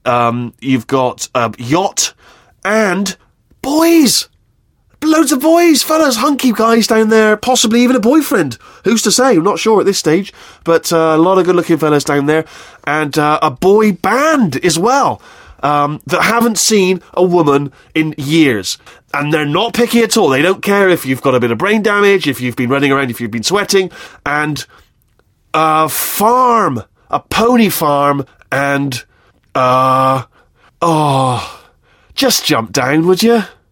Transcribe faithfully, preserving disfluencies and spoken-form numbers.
Um, you've got a yacht and boys. Loads of boys, fellas, hunky guys down there, possibly even a boyfriend. Who's to say? I'm not sure at this stage, but uh, a lot of good-looking fellas down there, and uh, a boy band as well, um, that haven't seen a woman in years. And they're not picky at all. They don't care if you've got a bit of brain damage, if you've been running around, if you've been sweating, and a farm, a pony farm, and, uh, oh, just jump down, would you?